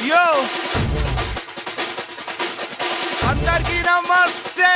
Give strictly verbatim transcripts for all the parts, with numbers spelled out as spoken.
यो అందరికీ నమస్తే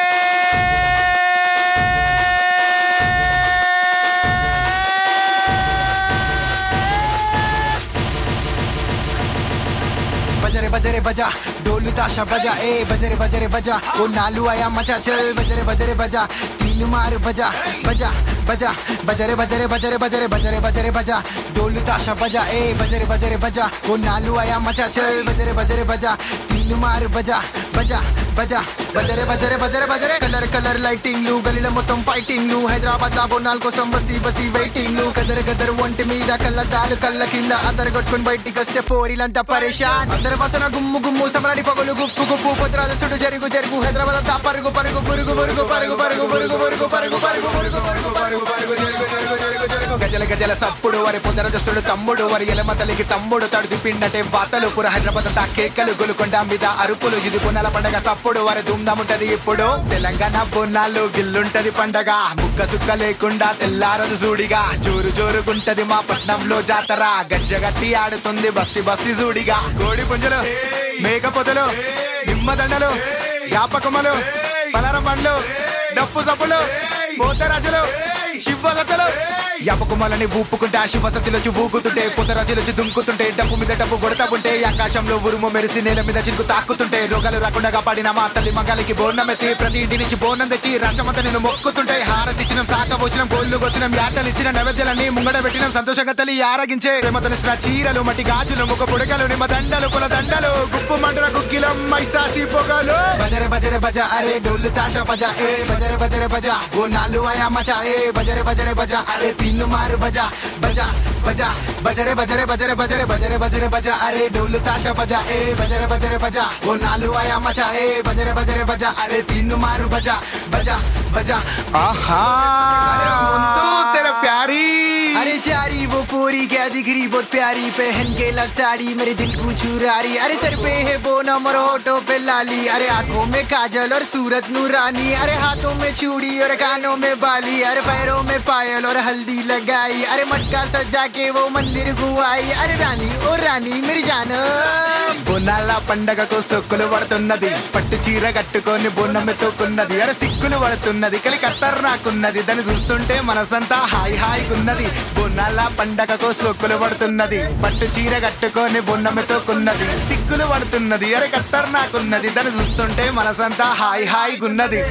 बजरे बजरे बजा ढोल ताशा बजा ए बजरे बजरे बजा वो नालू आया मचा चल बजरे बजरे बजा तीन मार बजा बजा बजा बजरे बजरे बजरे बजरे बजरे बजरे बजा ढोल ताशा बजा ए बजरे बजरे बजा वो नालू आया मचा चल बजरे बजरे बजा तीन मार बजा बजा बजा बजरे बजरे बजरे बजरे कलर कलर లైటింగ్ లు గలీల మొత్తం ఫైటింగ్ లు హైదరాబాద్ లా బోనాల్ కోసం బసి బసి వెయిటింగ్ లు కదర్ కదర్ ఒంటి మీద కళ్ళ దాలు కళ్ళ కింద అందరు కొట్టుకొని బయటికి వస్తే పోరిలంతా పరేషాన్ అందరు వసన గుమ్ము గుమ్ము సమరాడి పగలు గుప్పు గుప్పు పొద్రాజసుడు జరుగు జరుగు హైదరాబాద్ అంతా పరుగు పరుగు పరుగు పరుగు పరుగు పరుగు పరుగు పరుగు పరుగు పరుగు పరుగు పరుగు పరుగు పరుగు జరుగు జరుగు జరుగు జరుగు గజల గజల సప్పుడు వరి పొద్రాజసుడు తమ్ముడు వరి ఎలమ తల్లికి తమ్ముడు తడుది పిండటే వాతలు పుర హైదరాబాద్ అంతా కేకలు గొలుకొండ మీద అరుపులు ఇది బోనాల పండగ సప్పుడు వరి దుమ్దం ఉంటది ఇప్పుడు తెలంగాణ బోనాలు గిల్లుంటది పండగ ముక్క సుక్క లేకుండా తెల్లారదు జూడిగా జోరు జోరుగుంటది మా పట్నంలో జాతర గజ్జగట్టి ఆడుతుంది బస్తి బస్తి జూడిగా కోడి పుంజలు మేక పొదలు నిమ్మదండలు యాపకమలు పలర పండ్లు డప్పు సప్పులు పోతరాజులు శివసతలు యాపకుమలని ఊపుకుంటే శివసతిలోచి ఊగుతుంటే పొతరాజులొచ్చి దుంకుతుంటే డప్పు మీద డప్పు కొడతా ఉంటే ఆకాశంలో ఉరుము మెరిసి నేల మీద చినుకు తాకుతుంటే రోగాలు రాకుండా కాపాడిన మా తల్లి మగాలికి బోర్ణమెత్తి ప్రతి ఇంటి నుంచి బోర్ణం తెచ్చి రాష్ట్రమంతా నేను మొక్కుతుంటే హారతిచ్చినం సాక పోసినం గోళ్ళు వచ్చినం యాటలు ఇచ్చిన నైవేద్యాలన్నీ ముంగడ పెట్టినం సంతోషంగా తల్లి ఆరగించే ప్రేమతనిసిన చీరలు మట్టి గాజులు ముఖ పుడకలు నిమ్మ దండలు కుల దండలు గుప్పు మంటల కుక్కిలం మైసాసి పొగలు బజరే బజరే బజా అరే డోలు తాషా బజా ఏ బజరే బజరే బజా ఓ నాలు ఆయా మచా ఏ బజరే బజరే బజా అరే तीन मार बजा बजा बजा बजरे बजरे बजरे बजरे बजरे बजरे बजा अरे ढोल ताशा बजा ए बजरे बजरे बजा वो नालू आया मचा ए बजरे बजरे बजा अरे तीन मार बजा बजा बजा आहा मुंतू तेरा प्यारी अरे चारी वो पूरी क्या दिख रही बहुत प्यारी पहन के लग साड़ी मेरे दिल को चुरा रही अरे सर पे है बोनम और होठों पे लाली अरे आंखों में काजल और सूरत नूरानी अरे हाथों में चूड़ी और कानों में बाली अरे पैरों में पायल और हल्दी लगाई अरे मटका सजा के वो मंदिर गुआई अरे रानी ओ रानी मेरी जान బోనాల పండగకు సొక్కులు పడుతున్నది పట్టు చీర కట్టుకొని బోనం ఎత్తుకున్నది అరే సిక్కులు పడుతున్నది కలి కత్తర్ నాకున్నది దాన్ని చూస్తుంటే మనసంతా హాయ్ హాయ్ గున్నది బోనాల పండగకు సొక్కులు పడుతున్నది పట్టు చీర కట్టుకొని బోనం ఎత్తుకున్నది సిక్కులు పడుతున్నది అరే కత్తర్ నాకున్నది దాన్ని చూస్తుంటే మనసంతా హాయ్ హాయ్ గున్నది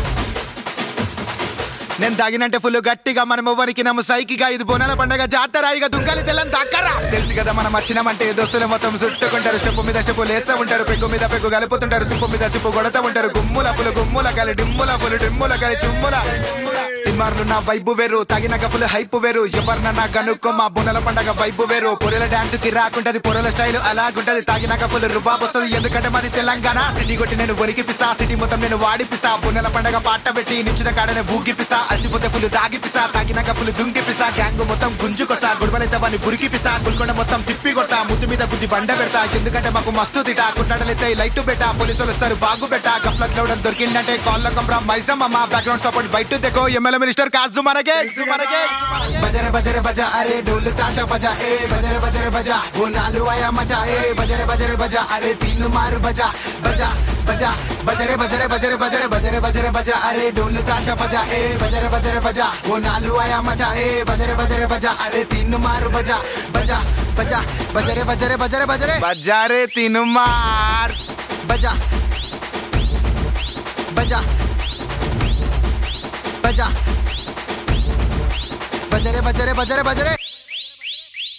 నేను తాగినంటే ఫుల్ గట్టిగా మనం ఎవరికి నమ్ము సైకిగా ఇది బోనాల పండగ జాతర ఇక దుంగలి తెల్లని దక్కరా తెలుసు కదా మనం వచ్చినామంటే దోస్తులు మొత్తం చుట్టుకుంటారు స్టెప్పు మీద స్టెప్పు లేస్తూ ఉంటారు పెగ్గు మీద పెగ్గు కలుపుతుంటారు సిప్పు మీద సిప్పు కొడతా ఉంటారు గుమ్ముల పులు గుమ్ముల కలి డిమ్ముల పులు డిమ్ముల కలి చుమ్ముల తిమ్మార్లు నా వైపు వేరు తాగినాక ఫుల్ హైపు వేరు ఎవరినన్నా కనుక్కో మా బోనాల పండగ వైపు వేరు పొరల డాన్స్ కి రాకుంటది పొరల స్టైల్ అలాగుంటది తాగినాక ఫుల్ రుబాబ్ వస్తుంది ఎందుకంటే మాది తెలంగాణ సిటీ కొట్టి నేను వణికిపిస్తా సిటీ మొత్తం నేను వాడిపిస్తా బోనాల పండగ పాట పెట్టి నిచ్చిన కాడనే ఊగిపిస్తా అలసిపోతే ఫుల్ తాగిపిసా తాగినాక ఫుల్ దుంకిపిసా గ్యాంగ్ మొత్తం గుంజుకొసా గుడివలైతే వాడిని పురికిపిసా గుల్కొండ మొత్తం తిప్పి కొడతా ముద్దు మీద గుద్ది బండ పెడతా ఎందుకంటే మాకు మస్తు తిటా కుట్లాడలైతే లైట్ పెట్టా పోలీసులు వస్తారు బాగు పెట్టా గఫ్లట్ లోడన్ దొరికిందంటే కాల్ కంప్రా మైజమ్ మా బ్యాక్గ్రౌండ్ సపోర్ట్ బయట తెకో ఎమ్మెల్యే మినిస్టర్ కాజు మనకే మనకే బజరే బజరే బజా అరే ढोल ताशा बजा ए बजरे बजरे बजा वो नालू आया मचा ए बजरे बजरे बजा अरे तीन मार बजा बजा बजा बजरे बजरे बजरे बजरे बजरे बजरे बजा अरे ढोल ताशा बजा ए बजरे बजरे बजा वो नालू आया मचा ए बजरे बजरे बजा अरे तीन मार बजा बजा बजा बजरे बजरे बजरे बजरे बजा रे तीन मार बजा बजा बजा बजरे बजरे बजरे बजरे